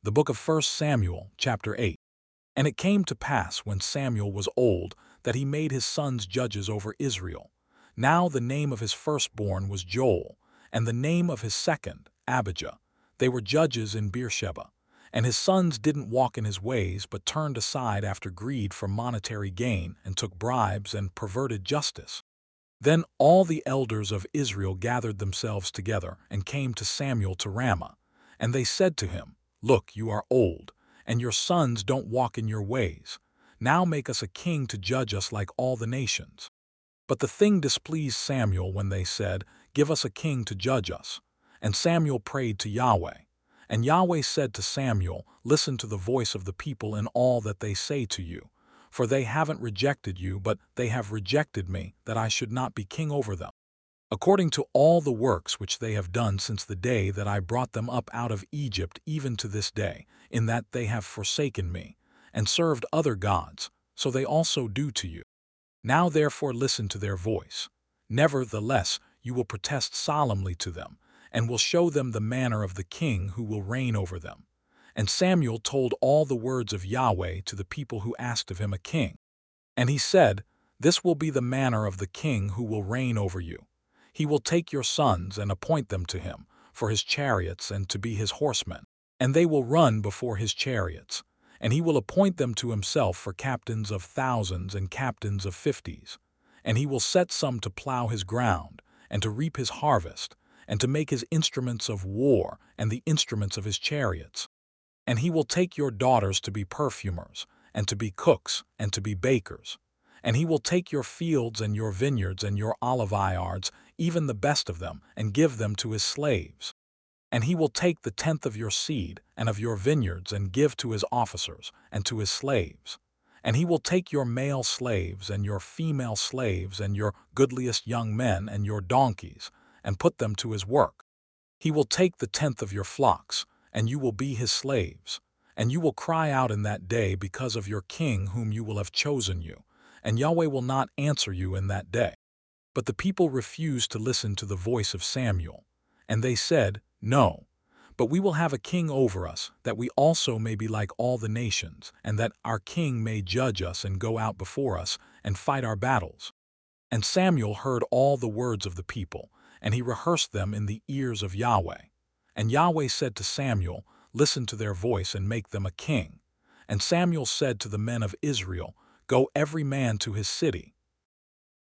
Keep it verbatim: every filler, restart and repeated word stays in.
The book of First Samuel, chapter eight. And it came to pass when Samuel was old that he made his sons judges over Israel. Now the name of his firstborn was Joel, and the name of his second, Abijah. They were judges in Beersheba. And his sons didn't walk in his ways, but turned aside after greed for monetary gain, and took bribes and perverted justice. Then all the elders of Israel gathered themselves together and came to Samuel to Ramah. And they said to him, Look, you are old, and your sons don't walk in your ways. Now make us a king to judge us like all the nations. But the thing displeased Samuel when they said, Give us a king to judge us. And Samuel prayed to Yahweh. And Yahweh said to Samuel, Listen to the voice of the people in all that they say to you. For they haven't rejected you, but they have rejected me, that I should not be king over them. According to all the works which they have done since the day that I brought them up out of Egypt even to this day, in that they have forsaken me, and served other gods, so they also do to you. Now therefore listen to their voice. Nevertheless, you will protest solemnly to them, and will show them the manner of the king who will reign over them. And Samuel told all the words of Yahweh to the people who asked of him a king. And he said, This will be the manner of the king who will reign over you. He will take your sons and appoint them to him, for his chariots and to be his horsemen. And they will run before his chariots. And he will appoint them to himself for captains of thousands and captains of fifties. And he will set some to plow his ground, and to reap his harvest, and to make his instruments of war and the instruments of his chariots. And he will take your daughters to be perfumers, and to be cooks, and to be bakers. And he will take your fields and your vineyards and your olive yards, even the best of them, and give them to his slaves. And he will take the tenth of your seed and of your vineyards and give to his officers and to his slaves. And he will take your male slaves and your female slaves and your goodliest young men and your donkeys, and put them to his work. He will take the tenth of your flocks, and you will be his slaves. And you will cry out in that day because of your king whom you will have chosen you, and Yahweh will not answer you in that day. But the people refused to listen to the voice of Samuel. And they said, No, but we will have a king over us, that we also may be like all the nations, and that our king may judge us and go out before us and fight our battles. And Samuel heard all the words of the people, and he rehearsed them in the ears of Yahweh. And Yahweh said to Samuel, Listen to their voice and make them a king. And Samuel said to the men of Israel, Go every man to his city.